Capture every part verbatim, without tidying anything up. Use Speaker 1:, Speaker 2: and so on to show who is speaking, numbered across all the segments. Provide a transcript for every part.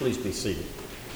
Speaker 1: Please be seated.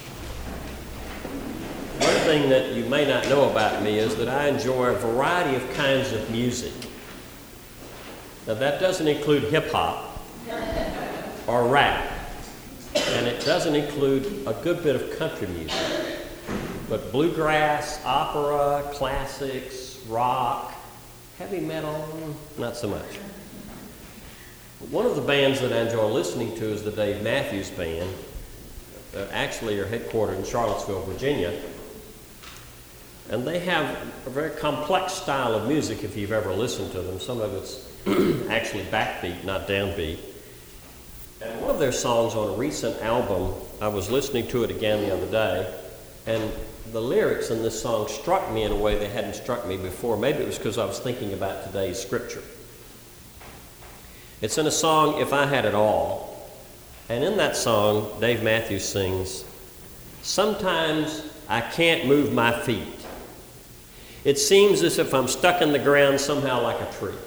Speaker 1: One thing that you may not know about me is that I enjoy a variety of kinds of music. Now that doesn't include hip-hop or rap, and it doesn't include a good bit of country music, but bluegrass, opera, classics, rock, heavy metal, not so much. One of the bands that I enjoy listening to is the Dave Matthews Band. That actually are headquartered in Charlottesville, Virginia. And they have a very complex style of music if you've ever listened to them. Some of it's actually backbeat, not downbeat. And one of their songs on a recent album, I was listening to it again the other day, and the lyrics in this song struck me in a way they hadn't struck me before. Maybe it was because I was thinking about today's scripture. It's in a song, If I Had It All. And in that song, Dave Matthews sings, "Sometimes I can't move my feet. It seems as if I'm stuck in the ground somehow like a tree.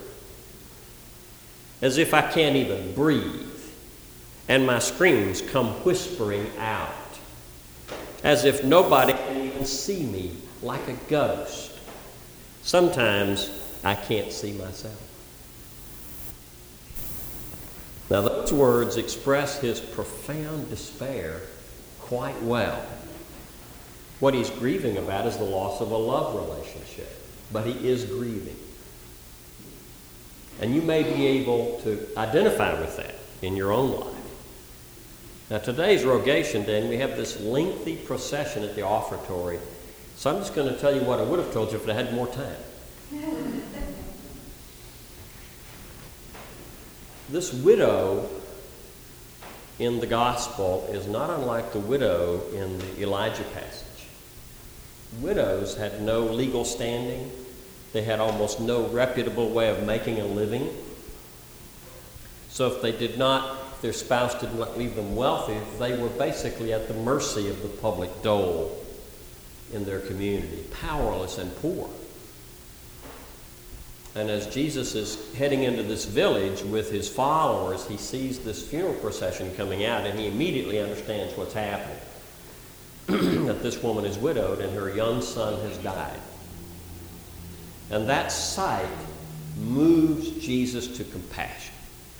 Speaker 1: As if I can't even breathe. And my screams come whispering out. As if nobody can even see me like a ghost. Sometimes I can't see myself." Now those words express his profound despair quite well. What he's grieving about is the loss of a love relationship, but he is grieving. And you may be able to identify with that in your own life. Now today's Rogation Day, and we have this lengthy procession at the offertory, so I'm just going to tell you what I would have told you if I had more time. This widow in the gospel is not unlike the widow in the Elijah passage. Widows had no legal standing. They had almost no reputable way of making a living. So if they did not, if their spouse did not leave them wealthy, they were basically at the mercy of the public dole in their community, powerless and poor. And as Jesus is heading into this village with his followers, he sees this funeral procession coming out, and he immediately understands what's happening. That this woman is widowed and her young son has died. And that sight moves Jesus to compassion,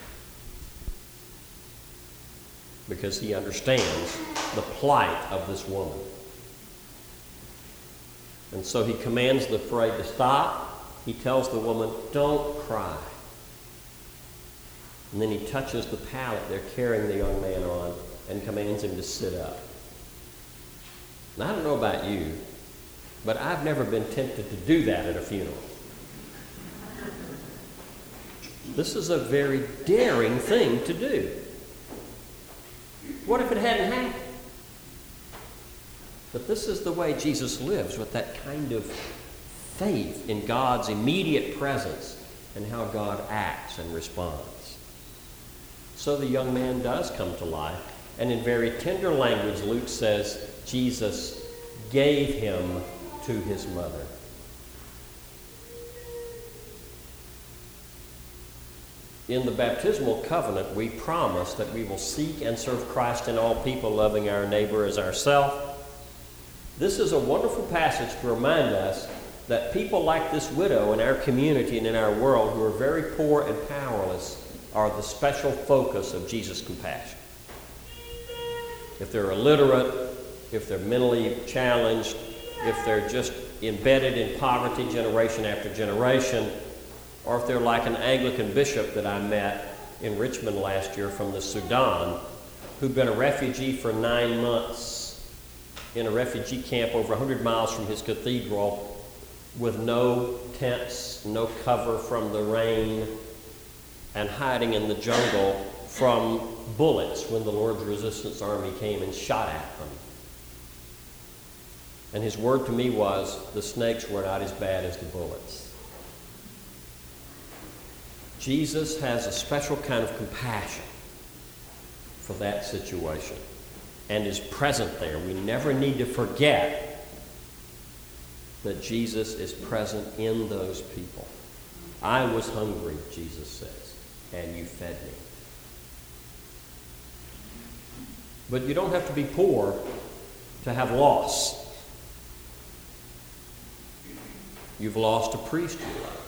Speaker 1: because he understands the plight of this woman. And so he commands the parade to stop. He tells the woman, "Don't cry." And then he touches the pallet they're carrying the young man on and commands him to sit up. Now, I don't know about you, but I've never been tempted to do that at a funeral. This is a very daring thing to do. What if it hadn't happened? But this is the way Jesus lives, with that kind of faith in God's immediate presence and how God acts and responds. So the young man does come to life, and in very tender language, Luke says, Jesus gave him to his mother. In the baptismal covenant, we promise that we will seek and serve Christ in all people, loving our neighbor as ourselves. This is a wonderful passage to remind us that people like this widow in our community and in our world, who are very poor and powerless, are the special focus of Jesus' compassion. If they're illiterate, if they're mentally challenged, if they're just embedded in poverty generation after generation, or if they're like an Anglican bishop that I met in Richmond last year from the Sudan, who'd been a refugee for nine months in a refugee camp over one hundred miles from his cathedral, with no tents, no cover from the rain, and hiding in the jungle from bullets when the Lord's Resistance Army came and shot at them. And his word to me was, the snakes were not as bad as the bullets. Jesus has a special kind of compassion for that situation and is present there. We never need to forget that Jesus is present in those people. I was hungry, Jesus says, and you fed me. But you don't have to be poor to have loss. You've lost a priest you loved.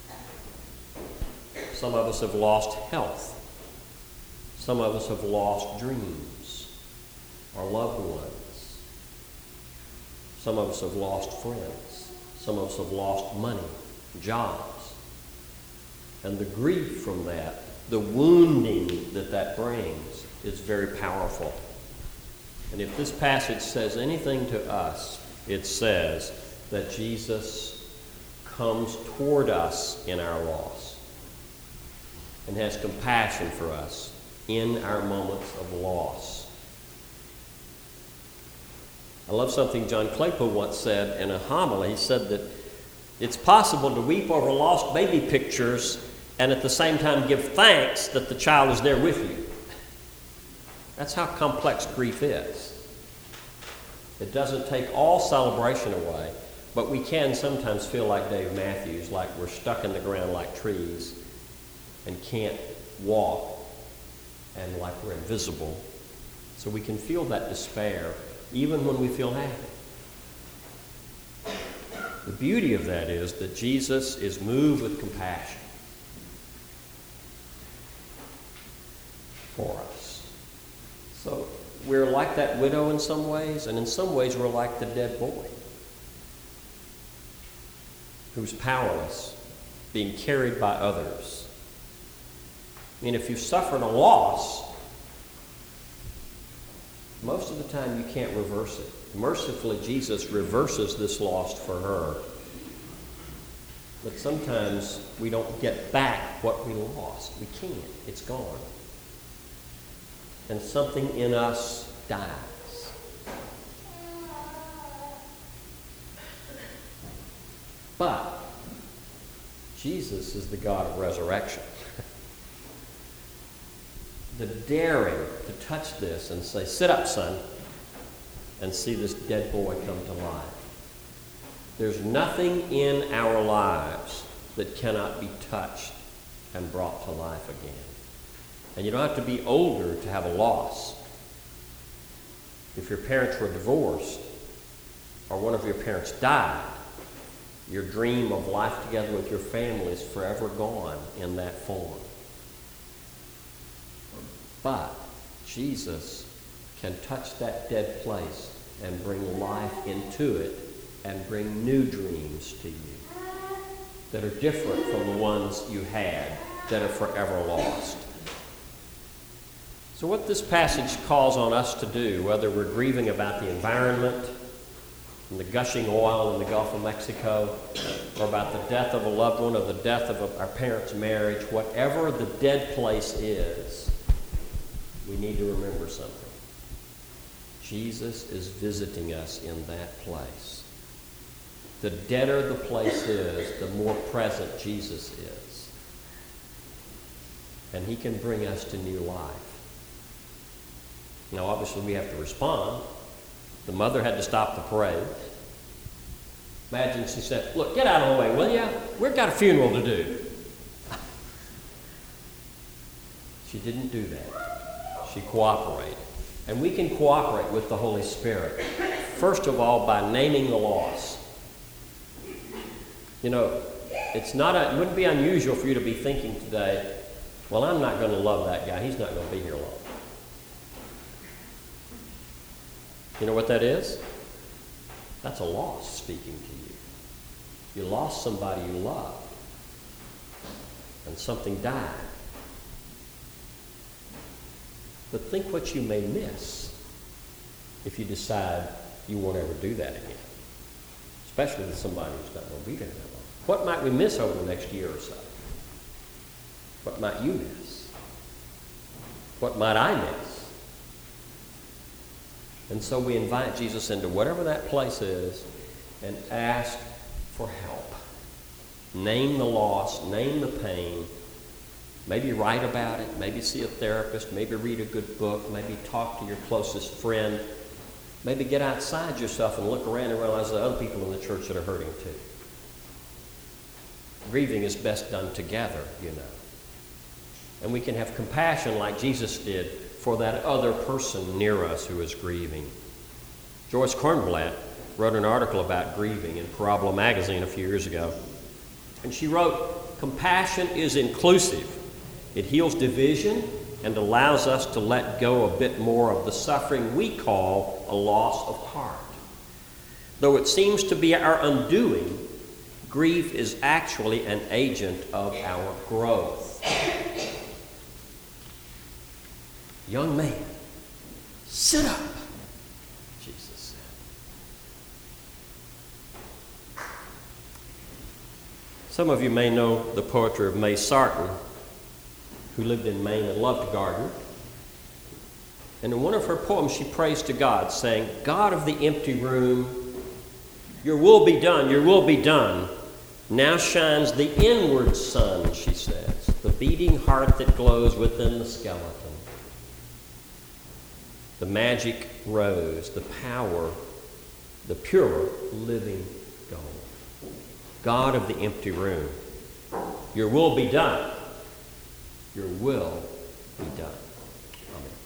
Speaker 1: Some of us have lost health. Some of us have lost dreams or loved ones. Some of us have lost friends. Some of us have lost money, jobs. And the grief from that, the wounding that that brings, is very powerful. And if this passage says anything to us, it says that Jesus comes toward us in our loss and has compassion for us in our moments of loss. I love something John Claypool once said in a homily. He said that it's possible to weep over lost baby pictures and at the same time give thanks that the child is there with you. That's how complex grief is. It doesn't take all celebration away, but we can sometimes feel like Dave Matthews, like we're stuck in the ground like trees and can't walk, and like we're invisible. So we can feel that despair even when we feel happy. The beauty of that is that Jesus is moved with compassion for us. So we're like that widow in some ways, and in some ways we're like the dead boy who's powerless, being carried by others. I mean, if you've suffered a loss, most of the time you can't reverse it. Mercifully, Jesus reverses this loss for her. But sometimes we don't get back what we lost. We can't. It's gone. And something in us dies. But Jesus is the God of resurrection. The daring to touch this and say, sit up, son, and see this dead boy come to life. There's nothing in our lives that cannot be touched and brought to life again. And you don't have to be older to have a loss. If your parents were divorced or one of your parents died, your dream of life together with your family is forever gone in that form. But Jesus can touch that dead place and bring life into it and bring new dreams to you that are different from the ones you had that are forever lost. So what this passage calls on us to do, whether we're grieving about the environment and the gushing oil in the Gulf of Mexico, or about the death of a loved one, or the death of a, our parents' marriage, whatever the dead place is, we need to remember something. Jesus is visiting us in that place. The deader the place is, the more present Jesus is. And he can bring us to new life. Now, obviously, we have to respond. The mother had to stop the parade. Imagine she said, look, get out of the way, will you? We've got a funeral to do. She didn't do that. She cooperated. And we can cooperate with the Holy Spirit. First of all, by naming the loss. You know, it's not a, it wouldn't be unusual for you to be thinking today, well, I'm not going to love that guy. He's not going to be here long. You know what that is? That's a loss speaking to you. You lost somebody you loved. And something died. But think what you may miss if you decide you won't ever do that again. Especially with somebody who's not going to be there that long. What might we miss over the next year or so? What might you miss? What might I miss? And so we invite Jesus into whatever that place is and ask for help. Name the loss, name the pain. Maybe write about it, maybe see a therapist, maybe read a good book, maybe talk to your closest friend. Maybe get outside yourself and look around and realize there are other people in the church that are hurting too. Grieving is best done together, you know. And we can have compassion like Jesus did for that other person near us who is grieving. Joyce Kornblatt wrote an article about grieving in Parabola magazine a few years ago. And she wrote, "Compassion is inclusive. It heals division and allows us to let go a bit more of the suffering we call a loss of heart. Though it seems to be our undoing, grief is actually an agent of our growth." "Young man, sit up," Jesus said. Some of you may know the poetry of May Sarton, who lived in Maine and loved to garden. And in one of her poems, she prays to God, saying, "God of the empty room, your will be done, your will be done. Now shines the inward sun," she says, "the beating heart that glows within the skeleton. The magic rose, the power, the pure living gold. God of the empty room, your will be done. Your will be done." Amen.